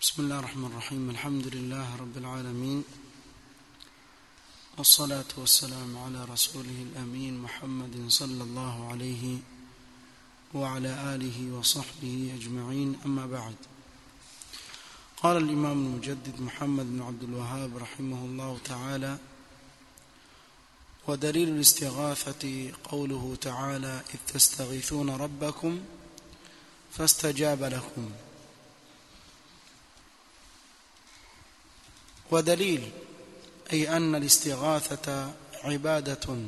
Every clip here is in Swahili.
بسم الله الرحمن الرحيم. الحمد لله رب العالمين، والصلاة والسلام على رسوله الأمين محمد صلى الله عليه وعلى آله وصحبه أجمعين. أما بعد، قال الإمام المجدد محمد بن عبد الوهاب رحمه الله تعالى: ودليل الاستغاثة قوله تعالى: إذ تستغيثون ربكم فاستجاب لكم. ودليل أي أن الاستغاثة عبادة.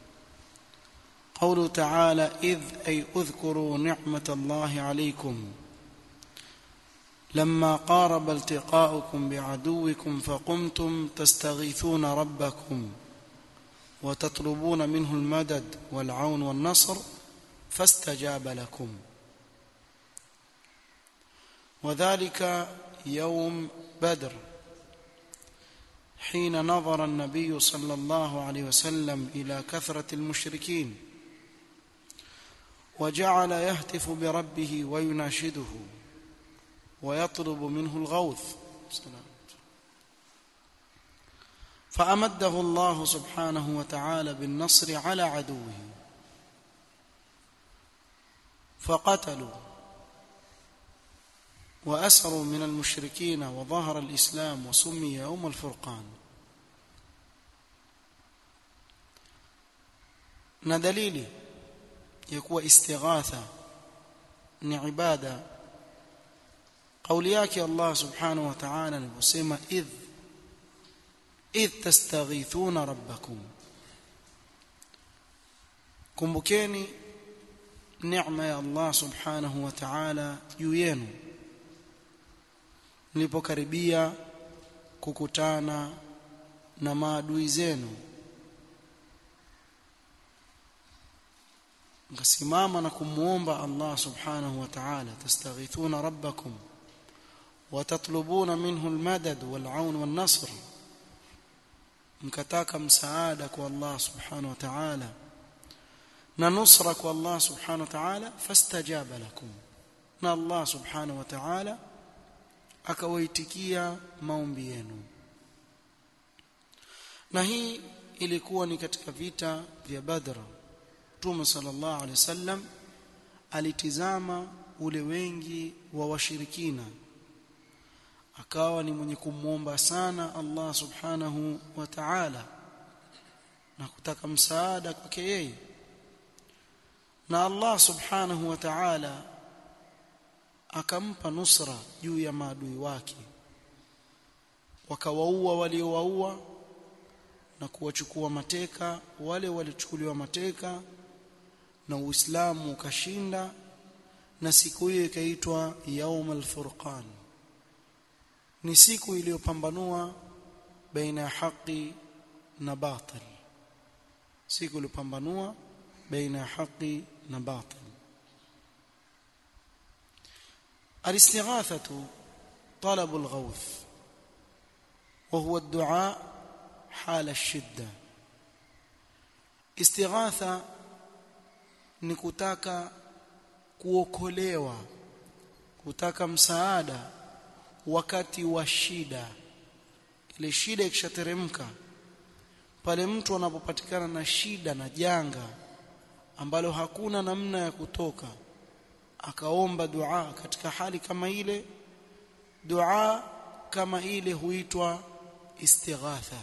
قوله تعالى: إذ أي اذكروا نعمة الله عليكم لما قارب التقاؤكم بعدوكم فقمتم تستغيثون ربكم وتطلبون منه المدد والعون والنصر فاستجاب لكم. وذلك يوم بدر، حين نظر النبي صلى الله عليه وسلم إلى كثرة المشركين وجعل يهتف بربه ويناشده ويطلب منه الغوث، فأمده الله سبحانه وتعالى بالنصر على عدوه فقتلوا وأسروا من المشركين وظهر الإسلام وسمي يوم الفرقان. ندليل يكون استغاثة عبادة قولياك الله سبحانه وتعالى نبسم إذ تستغيثون ربكم. kumbukeni neema ya Allah subhanahu wa ta'ala juu yenu mlipokaribia kukutana na maadui zenu, mkasimama na kumuomba Allah subhanahu wa ta'ala, tastaghithuna rabbakum wa tatlubuna minhu almadad wal'aun wan-nasr, mkataka msaada kwa Allah subhanahu wa ta'ala na nusra kwa Allah subhanahu wa ta'ala, fastajaba lakum, na Allah subhanahu wa ta'ala akawaitikia maombi yenu. Na hii ilikuwa ni katika vita vya Badr. Mtume sallallahu alaihi wasallam alitizama ule wengi wa washirikina, akawa ni mwenye kumuomba sana Allah subhanahu wa ta'ala na kutaka msaada kwake yeye, na Allah subhanahu wa ta'ala akampa nusra juu ya maadui wake, wakawaua waliowaua na kuwachukua mateka wale walichukuliwa mateka, na Uislamu ukashinda, na siku hiyo ikaitwa Yaum al-Furqan. Ni siku iliyopambanua baina ya haki na batil, siku iliyopambanua baina ya haki na batil. الاستغاثة طلب الغوث وهو الدعاء حال الشدة. استغاثة ni kutaka kuokolewa, kutaka msaada wakati wa shida. Ile shida ikishateremka, pale mtu anapopatikana na shida na janga ambalo hakuna namna ya kutoka, akaomba dua katika hali kama ile, dua kama ile huitwa istighatha.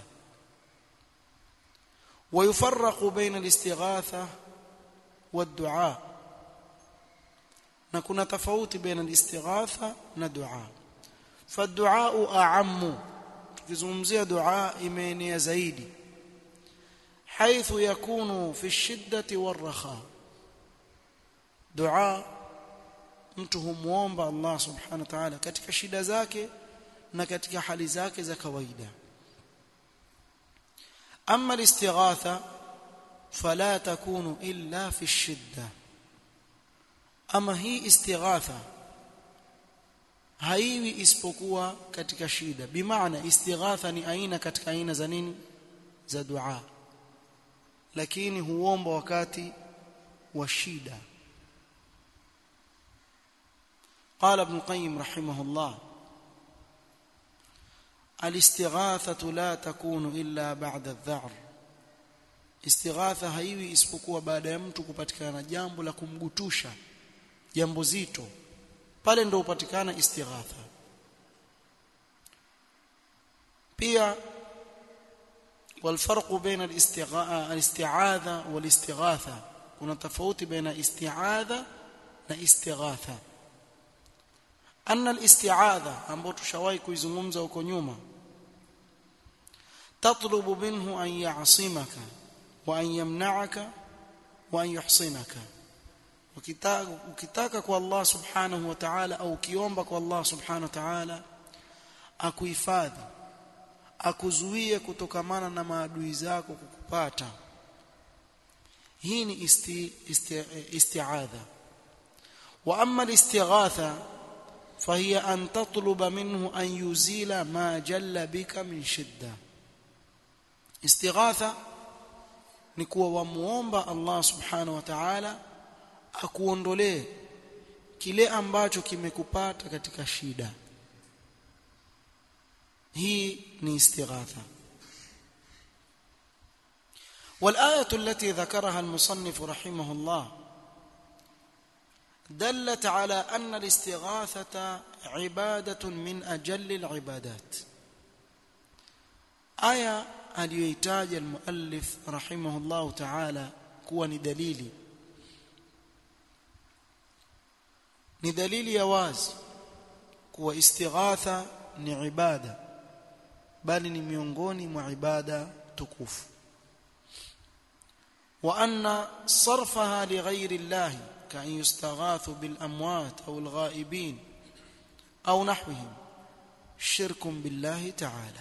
ويفرق بين الاستغاثة والدعاء، na kuna tofauti baina al-istighatha na dua. فالدعاء أعم، tukizungumzia dua imeenea zaidi، حيث يكون في الشدة والرخاء. dua mtu humuomba Allah subhanahu wa ta'ala katika shida zake na katika hali zake za kawaida. Amma al-istighatha fala takunu illa fi ash-shidda. Ama hii istighatha haiwi isipokuwa katika shida. Bimaana istighatha ni aina katika aina za nini? Za dua, lakini huomba wakati wa shida. قال ابن القيم رحمه الله: الاستغاثة لا تكون إلا بعد الذعر. Istighatha haiwi isipokuwa baada ya mtu kupatikana jambo la kumgutusha, jambo zito, pale ndio upatikana istighatha. Pia والفرق بين الاستعاذة والاستغاثة, kuna tofauti baina isti'adha na istighatha. Anna al-isti'adha ambayo tushawahi kuizungumza huko nyuma, tatlubu minhu an ya'simaka wa an yamna'aka wa an yuhsinaka. Ukitaka kwa Allah subhanahu wa ta'ala au ukiomba kwa Allah subhanahu wa ta'ala akuhifadhi, akuzuie kutokamana na maadui zako kukupata, hii ni isti'adha. Wa amma al-istighatha فهي أن تطلب منه أن يزيل ما جل بك من شدة. استغاثة ni kuwa wamuomba Allah subhanahu wa ta'ala akuondolee kile ambacho kimekupata katika shida. Hii ni istighatha. والآية التي ذكرها المصنف رحمه الله دلت على أن الاستغاثة عبادة من أجل العبادات. آية aliyoitaja المؤلف رحمه الله تعالى kuwa ni dalili ya wazi kuwa istighatha ni ibada, bali ni miongoni mwa ibada tukufu. Wa anna sarfaha li ghayri Allah كأن يستغاث بالأموات أو الغائبين أو نحوهم شرك بالله تعالى.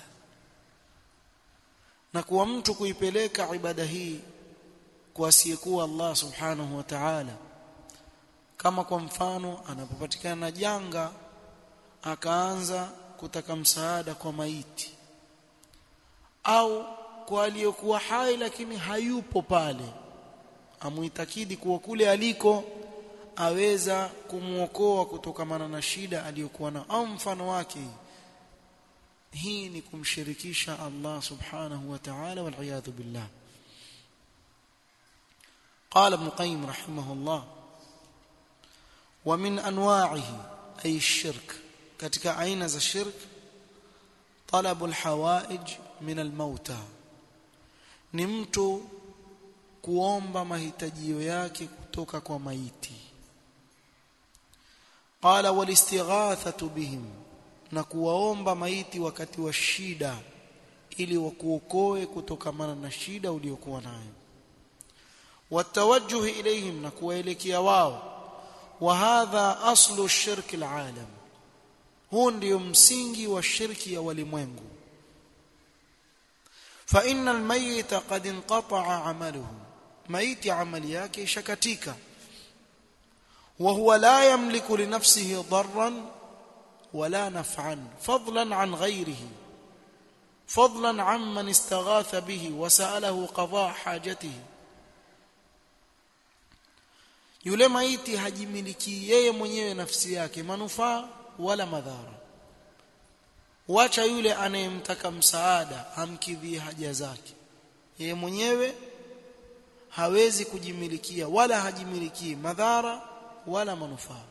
na kuwa mtu kuipeleka ibada hii kwa asiyekuwa Allah subhanahu wa ta'ala, kama kwa mfano anapopatikana na janga akaanza kutaka msaada kwa maiti, au kwa aliyokuwa hai lakini hayupo pale, amuitakidi kuwa kule aliko aweza kumuokoa kutokamana na shida aliyokuwa na au mfano wake, hii ni kumshirikisha Allah subhanahu wa ta'ala, wal iyadhu billah. قال ابن القيم رحمه الله ومن انواعه اي الشرك, katika aina za shirk طلب الحوائج من الموتى, ni mtu kuomba mahitajio yake kutoka kwa maiti. Qala walistighathatu bihim, na kuwaomba maiti wakati wa shida ili wakuokoe kutokamana na shida uliyokuwa nayo. Watawajjuh ilayhim, na kuwaelekea wao. Wa hadha aslu shirki alalam, huu ndio msingi wa shirki ya walimwengu. Fa inna almayyita qad inqata'a 'amaluhu, maiti amali yake shakatika. Wa huwa la yamliku li nafsihi darran wala naf'an fadlan 'an ghayrihi, fadlan 'amman istaghatha bihi wa sa'alahu qada' hajatihi. Yule maiti hajimiliki yeye mwenyewe nafsi yake manufaa wala madhara, wacha yule anayemtaka msaada hamkidhi haja zake, yeye mwenyewe hawezi kujimilikia wala hajimiliki madhara wala manufaa.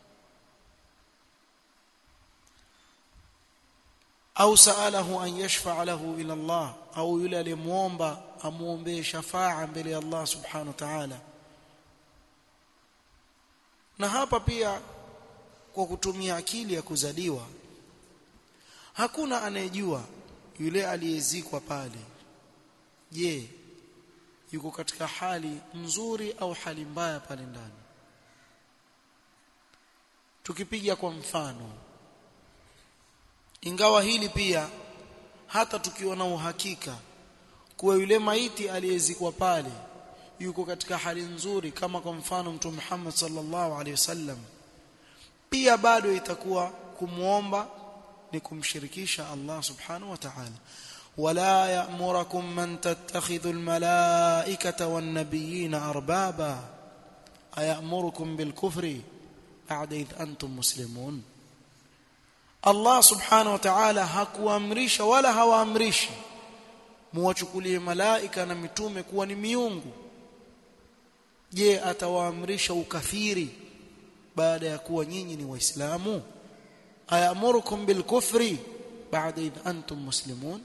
Au saalahu an yashfa'a lahu ila Allah, au yule aliyemuomba amuombe shafa'a mbele ya Allah subhanahu wa ta'ala. Na hapa pia kwa kutumia akili ya kuzaliwa, hakuna anayejua yule aliyezikwa pale, je, yuko katika hali nzuri au hali mbaya pale ndani. Tukipiga kwa mfano, ingawa hili pia hata tukiwa na uhakika kuwa yule maiti aliyezikwa pale yuko katika hali nzuri, kama kwa mfano Mtume Muhammad sallallahu alaihi wasallam, pia bado itakuwa kumuomba ni kumshirikisha Allah subhanahu wa ta'ala. Wala ya'murukum man tattakhidhu almalaikata wan nabiyina arbaba ayamurukum bilkufri ba'da idh antum muslimun. Allah subhanahu wa ta'ala hakuamrisha wala hawaamrishi muwachukulie malaika na mitume kuwa ni miungu. Je, atawaamrisha ukafiri baada ya kuwa nyinyi ni waislamu? Ayamurukum bilkufri baada id antum muslimun?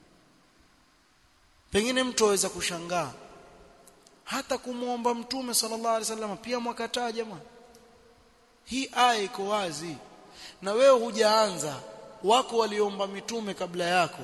Pengine mtu aweza kushangaa hata kumuomba mtume sallallahu alaihi wasallam pia mwakataa. Jamaa, hii aya iko wazi na wewe hujaanza. Wako waliomba mitume kabla yako.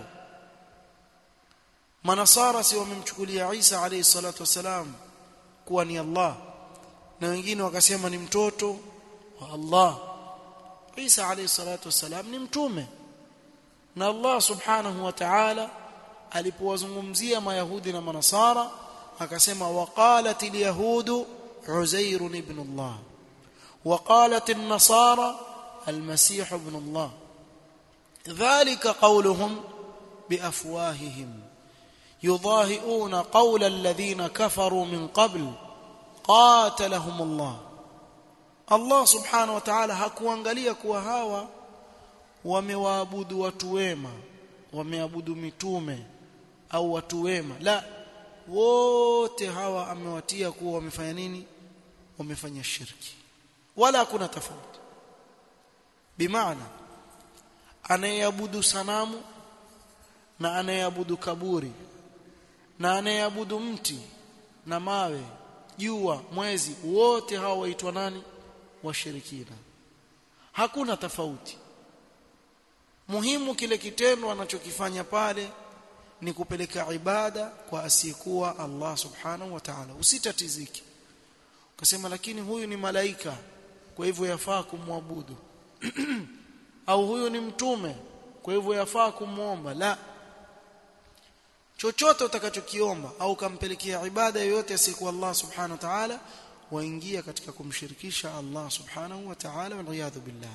Manasara si wamemchukulia Isa alayhi salatu wasalam kuwa ni Allah, na wengine wakasema ni mtoto wa Allah. Isa alayhi salatu wasalam ni mtume, na Allah subhanahu wa ta'ala alipowazungumzia mayahudi na manasara akasema waqalat alyahudu Uzair ibn Allah وقالت النصارى المسيح ابن الله ذلك قولهم بأفواههم يضاهئون قول الذين كفروا من قبل قاتلهم الله. Allah subhanahu wa ta'ala hakuangalia kuwa hawa wamewaabudu watu wema, wameabudu mitume au watu wema. La, wote hawa amewatia kuwa wamefanya nini? Wamefanya shirki. Wala hakuna tofauti. Bimaana anayeabudu sanamu na anayeabudu kaburi na anayeabudu mti na mawe, jua, mwezi, wote hawa waitwa nani? Washirikina. Hakuna tofauti. Muhimu kile kitendo anachokifanya pale ni kupeleka ibada kwa asiyekuwa Allah subhanahu wa ta'ala. Usitatizike ukasema lakini huyu ni malaika kwa hivyo yafaa kumwabudu au huyu ni mtume kwa hivyo yafaa kumuomba. La, chochote utakachokiomba au kampelekea ibada yoyote asiyekuwa Allah subhanahu wa ta'ala, waingia katika kumshirikisha Allah subhanahu wa ta'ala, waliyadhu billah.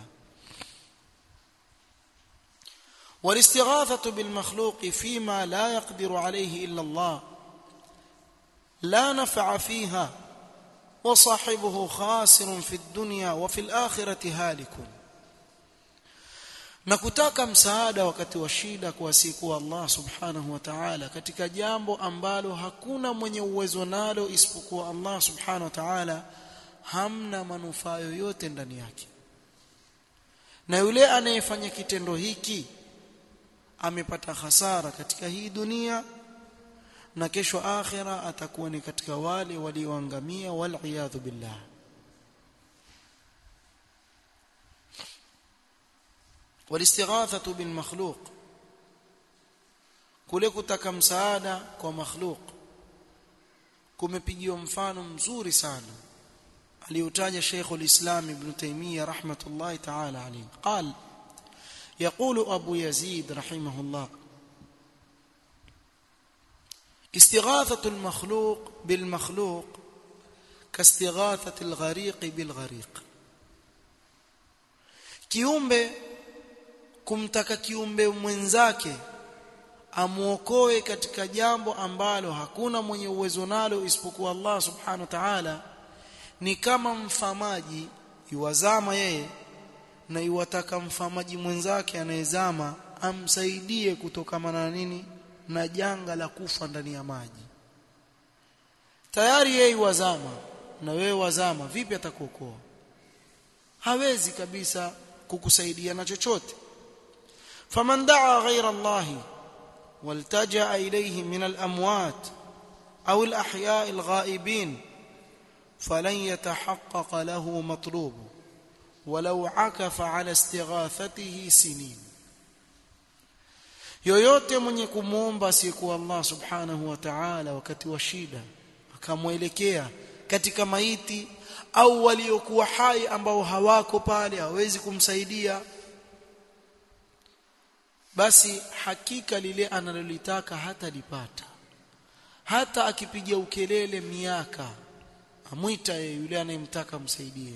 والاستغاثة بالمخلوق فيما لا يقدر عليه إلا الله لا نفع فيها وصاحبه خاسر في الدنيا وفي الآخرة هالك. na kutaka msaada wakati wa shida kwa siku Allah subhanahu wa ta'ala katika jambo ambalo hakuna mwenye uwezo nalo isipokuwa Allah subhanahu wa ta'ala, hamna manufaa yoyote ndani yake. Na yule anayefanya kitendo hiki amepata hasara katika hii dunia, na kesho akhira atakuwa ni katika wale walioangamia, wal iyadhu billah. والاستغاثة بالمخلوق, kule kutaka msaada kwa makhluq, kumepigiwa mfano mzuri sana aliyotaja Sheikh al-Islam Ibn Taymiyyah rahmatullahi ta'ala alayhi. قال يقول أبو يزيد رحمه الله استغاثة المخلوق بالمخلوق كاستغاثة الغريق بالغريق. kiumbe kumtaka kiumbe mwenzake amuokoe katika jambo ambalo hakuna mwenye uwezo nalo isipokuwa Allah subhanahu wa ta'ala, ni kama mfamaji yuwazama yeye na yuwataka mfamaji mwenzake anayezama amsaidie kutokana na nini? Na janga la kufa ndani ya maji. Tayari yeye yuwazama na wewe wazama, vipi atakuokoa? Hawezi kabisa kukusaidia na chochote. فمن دعا غير الله والتجأ إليه من الأموات أو الأحياء الغائبين فلن يتحقق له مطلوب ولو عكف على استغاثته سنين. yoyote mwenye kumuomba siku Allah subhanahu wa ta'ala wakati wa shida akamwelekea katika maiti au waliokuwa hai ambao hawako pale, hawezi kumsaidia, basi hakika lile analolitaka hatalipata. Hata akipiga ukelele miaka, amwita yule anayemtaka msaidie.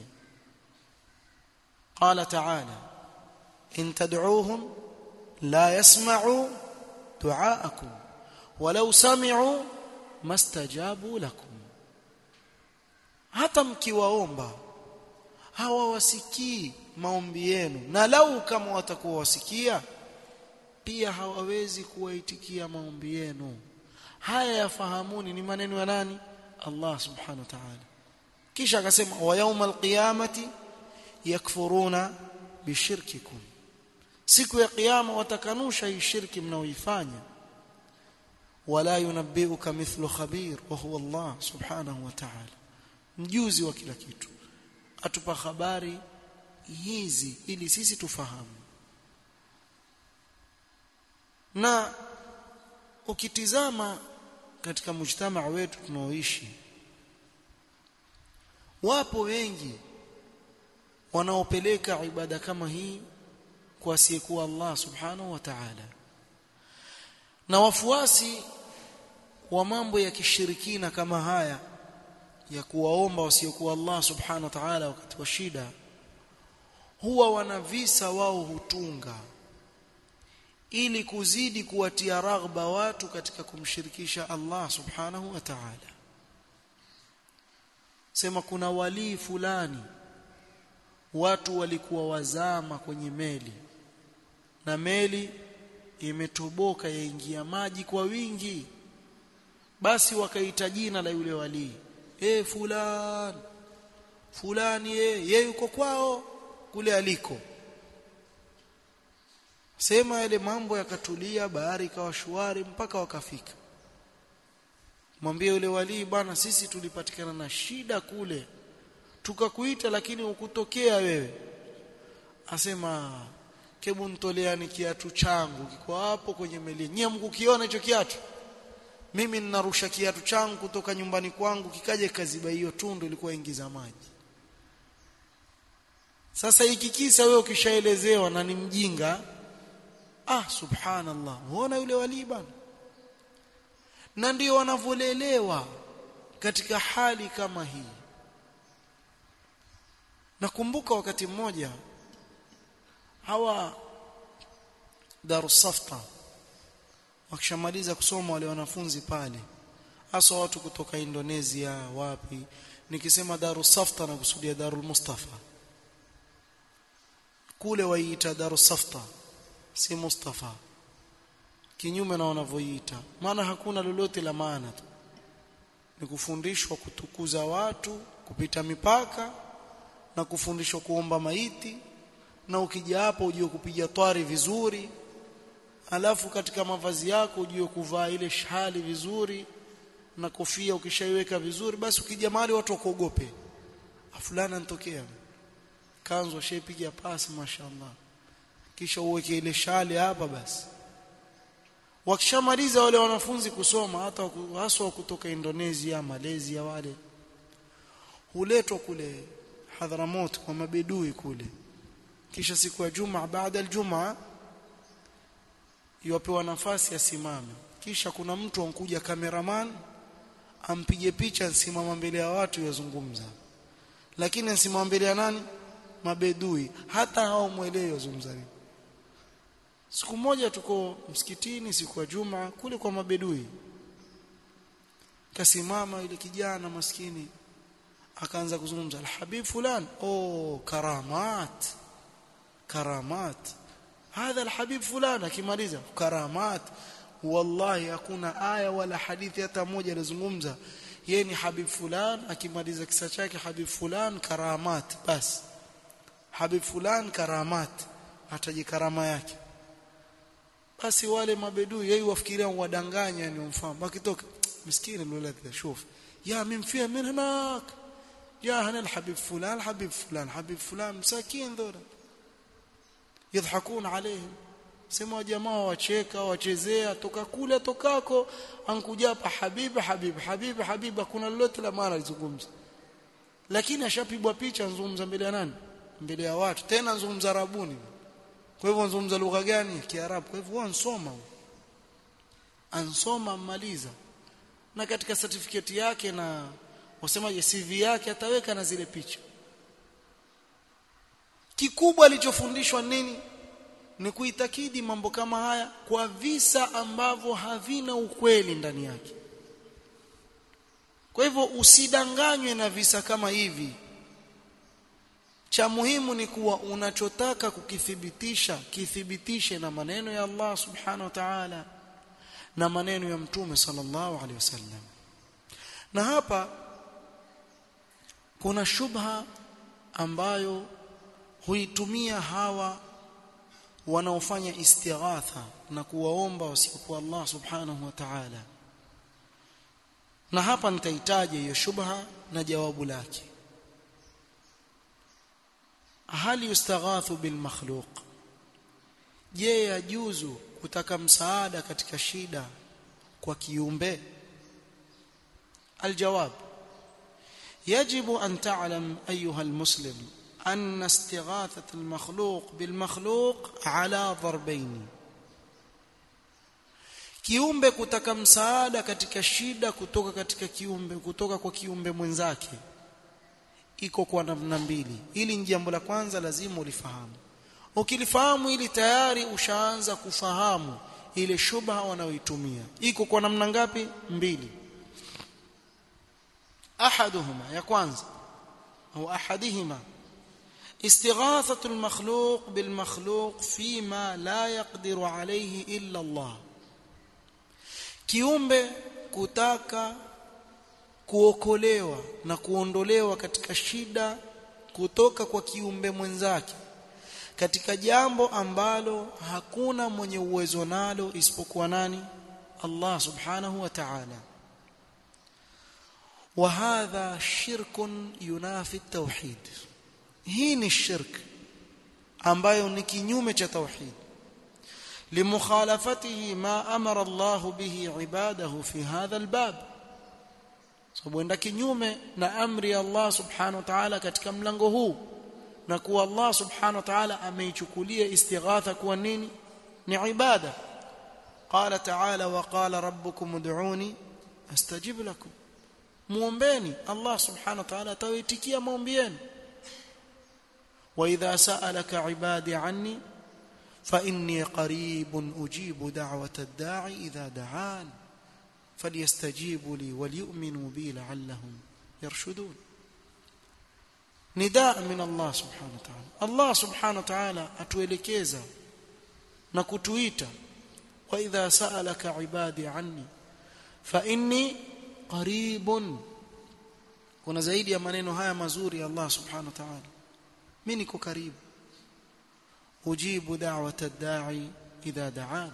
Qala ta'ala in tad'uuhum la yasma'u du'aakum walau sami'u mastajabu lakum. Hata mkiwaomba hawawasikii maombi yenu, na lau kama watakuwa wasikia pia hawawezi kuwaitikia maombi yenu. Haya yafahamuni ni maneno ya nani? Allah subhanahu wa ta'ala. Kisha akasema wa yawmal qiyamati yakfuruna bishirkikum, siku ya kiyama watakanusha hii shirki mnaoifanya. Wala yunabbiuka mithlu khabir wa huwa Allah subhanahu wa ta'ala, mjuzi wa kila kitu, atupa habari hizi ili sisi tufahamu. Na ukitizama katika mujtamaa wetu tunaoishi, wapo wengi wanaopeleka ibada kama hii kwa asiyekuwa Allah subhanahu wa ta'ala, na wafuasi wa mambo ya kishirikina kama haya ya kuwaomba wasiokuwa Allah subhanahu wa ta'ala wakati wa shida, huwa wana visa wao hutunga ili kuzidi kuwatia raghba watu katika kumshirikisha Allah subhanahu wa ta'ala. Sema kuna wali fulani watu walikuwa wazama kwenye meli, na meli imetoboka yaingia maji kwa wingi, basi wakaita jina la yule wali, fulani yeye yuko kwao kule aliko. Sema yale mambo yakatulia, bahari ikawa shwari mpaka wakafika. Mwambie yule wali, bwana sisi tulipatikana na shida kule, tukakuita lakini ukutokea wewe. Asema kebu ntoleani kiatu changu kiko hapo kwenye meli, nyie mkukiona hicho kiatu? Mimi ninarusha kiatu changu kutoka nyumbani kwangu kikaje kaziba hiyo tundu ilikuwa ingiza maji. Sasa hiki kisa wewe ukishaelezewa na ni mjinga, subhanallah, unaona yule wali bana. Na ndio wanavolelewa katika hali kama hii. Nakumbuka wakati mmoja hawa Darussafta wakishamaliza kusoma wale wanafunzi pale, hasa watu kutoka Indonesia wapi, nikisema Darussafta na kusudia Darul Mustafa, kule waiita Darussafta si Mustafa, kinyume na wanavyoiita, maana hakuna lolote la maana tu, ni kufundishwa kutukuza watu kupita mipaka na kufundishwa kuomba maiti, na ukija hapo ujue kupiga twari vizuri, alafu katika mavazi yako ujue kuvaa ile shali vizuri na kofia ukishaiweka vizuri, basi ukija mahali watu wakuogope, fulani anatokea kanzu shaipiga pasi mashaallah, kisha uweke ile shali hapa. Basi wakishamaliza wale wanafunzi kusoma, hata haswa kutoka Indonesia, Malaysia, wale huletwa kule Hadhramut kwa mabedui kule, kisha siku ya Jumaa, baada ya Jumaa yupewa nafasi asimame, kisha kuna mtu ankuja cameraman ampige picha, asimama mbele ya watu yazungumza, lakini asimama mbele ya nani? Mabedui, hata hao muelewe yazungumza nini. Siku moja tuko msikitini siku ya Jumaa kule kwa mabedui, kasimama ile kijana maskini akaanza kuzungumza, alhabib fulani, karamat hadha alhabib fulani, akimaliza karamat. Wallahi hakuna aya wala hadithi hata moja ilizungumza yeye ni habib fulani, akimaliza kisa chake habib fulani karamat, basi habib fulani karamat, ataje karama yake. Basi wale mabedui yeye wafikiria wadanganya ni umfahamu, akitoka miskini lolaka shuf ya mimfia min hanak ya hana alhabib fulan habib fulan msakin dhola yadhakun alayhim. Sema jamaa wacheka wachezea, toka kule tokako ankuja hapa habib, kuna lolote la maana lizungumza, lakini ashapigwa picha nzungumza mbele ya nani? Mbele ya watu, tena nzungumza Arabuni. Kwa hivyo nzungumza lugha gani? Kiarabu. Kwa hivyo ansoma maliza, na katika certificate yake na wasema CV yake ataweka na zile picha. Kikubwa alichofundishwa nini? Ni kuitakidi mambo kama haya kwa visa ambavyo havina ukweli ndani yake. Kwa hivyo usidanganywe na visa kama hivi. cha muhimu ni kuwa unachotaka kukithibitisha kithibitishe na maneno ya Allah subhanahu wa ta'ala na maneno ya mtume sallallahu alaihi wasallam. Na hapa kuna shubha ambayo huitumia hawa wanaofanya istighatha na kuwaomba wasiokuwa Allah subhanahu wa ta'ala, na hapa nitahitaji hiyo shubha na jawabu lake. Hal yustaghathu bil makhluq, je yajuzu kutaka msaada katika shida kwa kiumbe? Aljawab, yajibu an ta'lam ayuha almuslim أن استغاثة المخلوق بالمخلوق على ضربين. kiumbe kutaka msaada katika shida kutoka katika kiumbe, kutoka kwa kiumbe mwenzake, iko kwa namna mbili. Ili ni jambo la kwanza lazima ulifahamu. Ukilifahamu ili tayari ushaanza kufahamu ile shubha wanaoitumia. Iko kwa namna ngapi? Mbili. Ahaduhuma, ya kwanza, au ahadihima استغاثة المخلوق بالمخلوق فيما لا يقدر عليه إلا الله. kiumbe kutaka kuokolewa na kuondolewa katika shida kutoka kwa kiumbe mwenzake katika jambo ambalo hakuna mwenye uwezo nalo isipokuwa nani? Allah subhanahu wa ta'ala. wa hadha shirkun yunafi at-tauhid. hii ni shirk ambayo ni kinyume cha tauhid, limukhalafatihi ma amara Allah bihi ibadahu fi hadha albab, sababu enda kinyume na amri ya Allah subhanahu wa ta'ala katika mlango huu, na kuwa Allah subhanahu wa ta'ala ameichukulia istighatha kuwa nini? Ni ibada. Qala ta'ala, wa qala rabbukum ud'uni astajib lakum, muombeni Allah subhanahu wa ta'ala atawaitikia maombi yenu. وإذا سألك عبادي عني فإني قريب أجيب دعوة الداعي إذا دعان فليستجيبوا لي وليؤمنوا بي لعلهم يرشدون. نداء من الله سبحانه وتعالى. الله سبحانه وتعالى atuelekeza na kutuita, وإذا سألك عبادي عني فإني قريب. kuna zaidi ya maneno haya mazuri ya Allah subhanahu wa ta'ala. mimi niko karibu, ujibu da'wata ad-da'i idha da'an.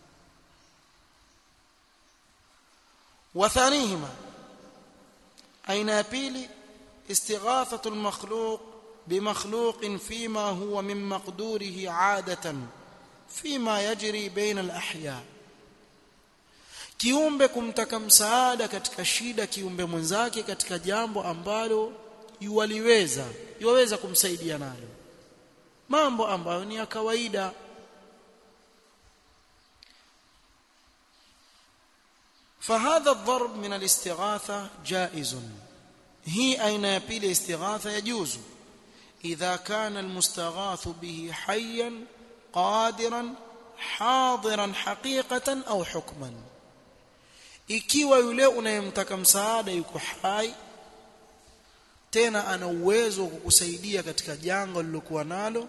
wa thanihima, aina ya pili, istighathatu al-makhluq bimakhluqin fima huwa min maqdurihi 'adatan fima yajri baina al-ahya. kiumbe kumtaka msaada katika shida kiumbe mwenzake katika jambo ambalo yuwaweza kumsaidia nalo, mambo ambayo ni ya kawaida. فهذا الضرب من الاستغاثة جائز. هي أين يبيل استغاثة يجوز إذا كان المستغاث به حيا قادرا حاضرا حقيقة أو حكما. ikiwa yule unayemtaka msaada yuko hai tena ana uwezo wa kukusaidia katika jambo lilokuwa nalo,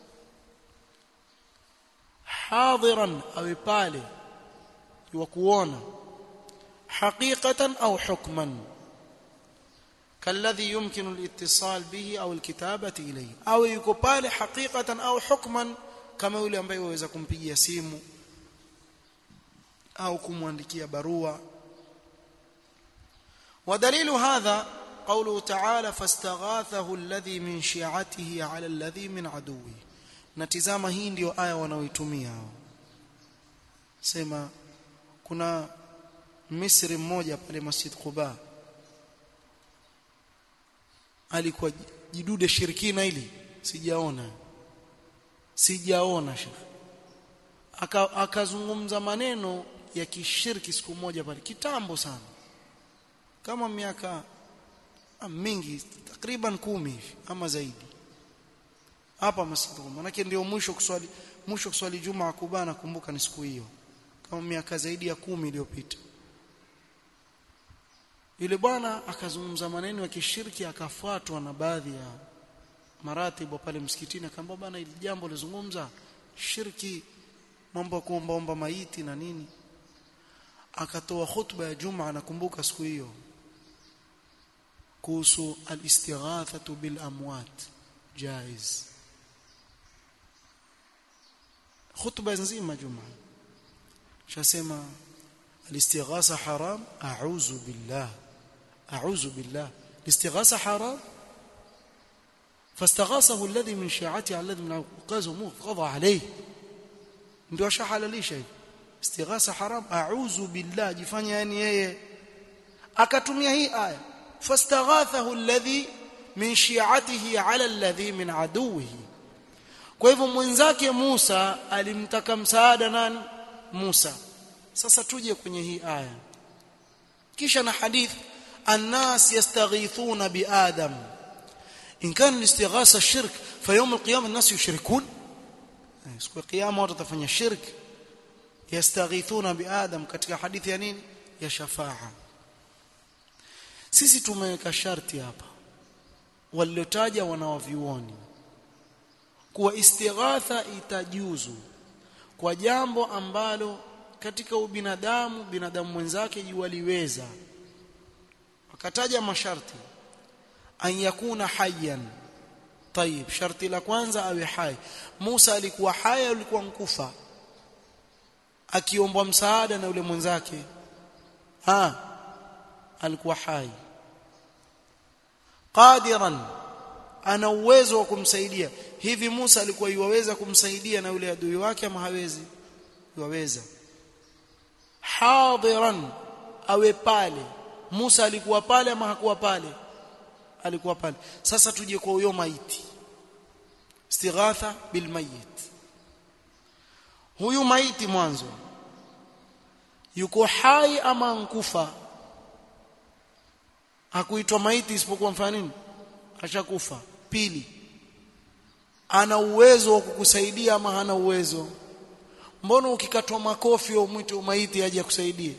hadiran awe pale wa kuona, haqiqatan au hukman, kalladhi yumkinu al-ittisal bihi au al-kitabati ilayhi, au yuko pale haqiqatan au hukman, kama yule ambaye waweza kumpigia simu au kumwandikia barua. ودليل هذا قوله تعالى فاستغاثه الذي من شيعته على الذي من عدوه. natizama hii ndio aya wanaoitumia hao. Sema kuna Misri mmoja pale Masjid Quba alikuwa jidude shirikina, ili sijaona shekhi akazungumza maneno ya kishirki siku moja pale kitambo sana, kama miaka mingi, takriban 10 hivi ama zaidi, hapa Masjid Quba. Manake ndio mwisho kuswali Jumaa Quba, nakumbuka ni siku hiyo, kama miaka zaidi ya 10 iliyopita. Yule bwana akazungumza maneno ya kishirki, akafuatwa na baadhi ya maratibu pale msikitini, akamwambia bana, ile jambo lizungumza shirki, mambo ya kuomba maiti na nini. Akatoa khutba ya Jumaa, nakumbuka siku hiyo, kuhusu al-istighathatu bil amwat jaiz. Khutba nzima Jumaa shasema al-istighatha haram, a'udhu billah al-istighatha haram. فاستغاثه الذي من شيعته على الذي من قازمه قضى عليه, ndio shahalalisha hivi. Istighatha haram, a'udhu billah, jifanya yani yeye. Akatumia hii aya, fastaghathahu alladhi min shi'atihi ala alladhi min aduwihi. Kwa hivyo mwenzake Musa alimtaka msaada nani? Musa. Sasa tuje kwenye hii aya, kisha na hadith, annas yastaghithuna bi adam in kana istighatha shirk fa yawm alqiyamah an-nas yushrikun. Siku ya kiyama watu watafanya shirk, yastaghithuna bi adam, katika hadithi ya nini? Ya shafaa. Sisi tumeweka sharti hapa waliotaja wanawavyuoni kuwa istighatha itajuzu kwa jambo ambalo katika ubinadamu binadamu mwenzake yuwaliweza. Wakataja masharti, an yakuna hayyan. Tayib, sharti la kwanza awe hai. Musa alikuwa hai au alikuwa mkufa akiomba msaada na yule mwenzake? Alikuwa hai. Qadiran, ana uwezo wa kumsaidia. Hivi Musa alikuwa yuwaweza kumsaidia na yule adui wake ama hawezi? Yuwaweza. Hadiran, awe pale. Musa alikuwa pale ama hakuwa pale? Alikuwa pale. Sasa tuje kwa huyo maiti, istighatha bil mayit. Huyu maiti mwanzo yuko hai ama nkufa? Hakuitwa maiti isipokuwa mfano nini? Ashakufa. Pili, ana uwezo wa kukusaidia ama hana uwezo? Mbona ukikatwa makofi au mwite maiti aje kukusaidia?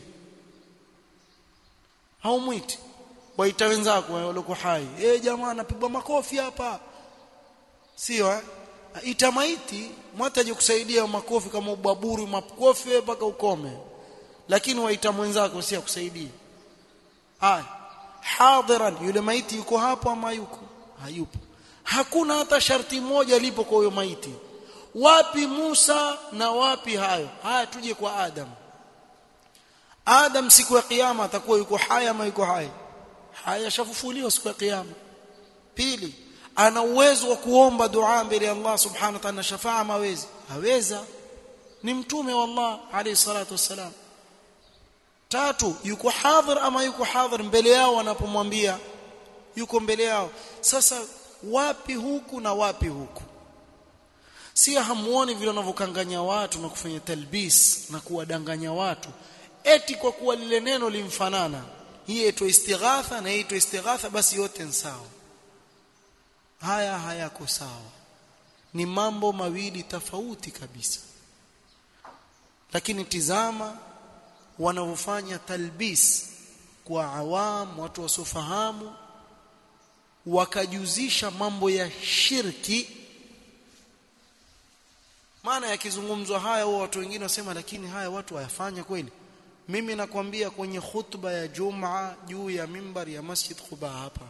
Haumwiti, waita wenzako walioko hai, jamaa anapigwa makofi hapa, sio? Ita maiti, mwata aje kusaidia makofi kama ubaburu makofi mpaka ukome, lakini waita mwenzako si akusaidie. Hadiran, yule maiti yuko hapo ama yuko? Hayupo. Hakuna hata sharti moja lipo kwa huyo maiti. Wapi Musa na wapi hayo? Tuje kwa Adam. Adam siku ya kiyama atakuwa yuko hai ama yuko hai? Haya, shafufuliwa siku ya kiyama. Pili, ana uwezo wa kuomba dua mbele ya Allah subhanahu wa ta'ala, shafaa mawezi? Haweza, ni mtume wa Allah alayhi salatu wassalam. Tatu, yuko hadhir ama yuko hadhir mbele yao wanapomwambia? Yuko mbele yao. Sasa wapi huku na wapi huku? Si hamuoni vile wanavyokanganya watu na kufanya talbis na kuwadanganya watu eti kwa kuwa lile neno limfanana, hii ito istighatha na hii ito istighatha, basi yote ni sawa. Haya hayako sawa, ni mambo mawili tofauti kabisa. Lakini tizama wanavyofanya talbis kwa awam, watu wasofahamu, wakajuzisha mambo ya shirki. Maana yakizungumzwa haya watu wengine wasema, lakini haya watu wayafanya kweli? Mimi nakwambia kwenye khutba ya Jumaa juu ya mimbar ya Masjid Quba hapa,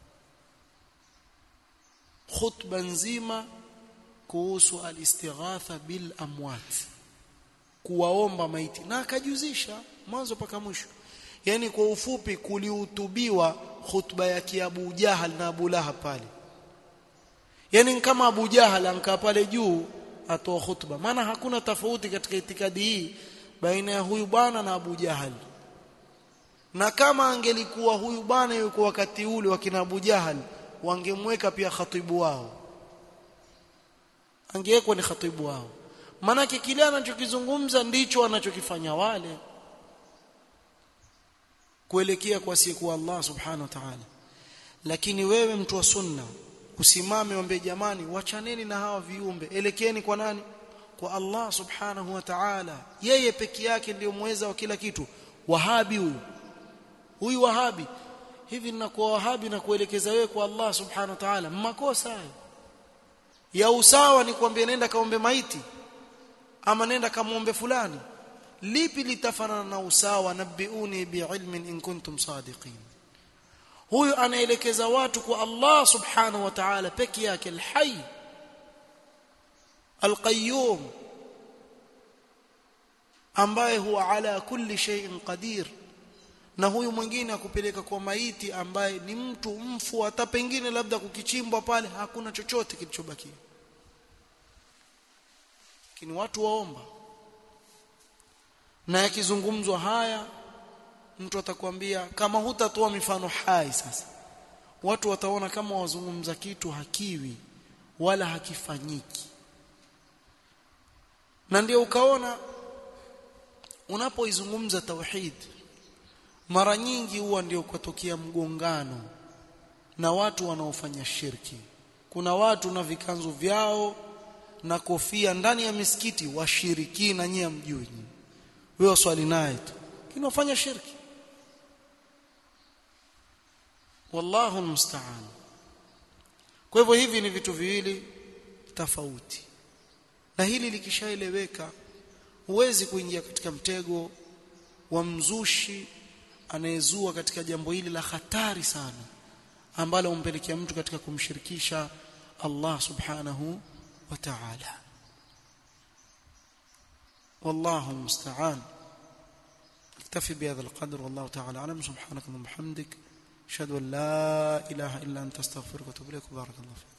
khutba nzima kuhusu al-istighatha bil amwat, kuwaomba maiti, na akajuzisha mwanzo mpaka mwisho. Yani kwa ufupi kulihutubiwa khutba ya Abu Jahal na Abu Lahab pale. Yani kama Abu Jahal ankaa pale juu atoa khutba, maana hakuna tofauti katika itikadi hii baina ya huyu bwana na Abu Jahal. Na kama angelikuwa huyu bwana yuko wakati ule wa kina Abu Jahal, wangemweka pia khatibu wao, angewekwa ni khatibu wao, maana kile anachokizungumza ndicho anachokifanya wale, kuelekea kwa siku Allah subhanahu wa ta'ala. Lakini wewe mtu wa sunna usimame uombe, jamani wachaneni na hawa viumbe, elekeeni kwa nani? Kwa Allah subhanahu wa ta'ala. Yeye peke yake ndiyo muweza wa kila kitu. Wahabi huyu wahabi hivi, ninakuwa wahabi na kuelekeza wewe kwa Allah subhanahu wa ta'ala, makosa hayo. ya usawa ni kwambia nenda kaombe maiti ama nenda kamuombe fulani? Lipi litafanana na usawa? Nabiuni biilmin in kuntum sadiqin. Huyu anaelekeza watu kwa Allah subhanahu wa ta'ala peke yake, al-hayy al-qayyum, ambaye huwa ala kulli shay'in qadir. Na huyu mwingine akupeleka kwa maiti ambaye ni mtu mfu, hata pengine labda kukichimbwa pale hakuna chochote kilichobakia, lakini watu waomba. Na yakizungumzwa haya, mtu atakwambia kama hutatoa mifano hai, sasa watu wataona kama wazungumza kitu hakiwi wala hakifanyiki. Na ndio ukaona unapoizungumza tauhid, mara nyingi huwa ndio kutokea mgongano na watu wanaofanya shirki. Kuna watu na vikanzu vyao na kofia ndani ya misikiti, washirikina, nyie mjui. Wewe swali naye tu, kinafanya shirki. Wallahu almusta'an. Kwa hivyo hivi ni vitu viwili tofauti, na hili likishaeleweka huwezi kuingia katika mtego wa mzushi anayezua katika jambo hili la hatari sana, ambalo umpelekea mtu katika kumshirikisha Allah subhanahu wa ta'ala. والله المستعان. اكتفي بهذا القدر والله تعالى اعلم. سبحانك اللهم وبحمدك اشهد ان لا اله الا انت استغفرك واتوب اليك. بارك الله فيك.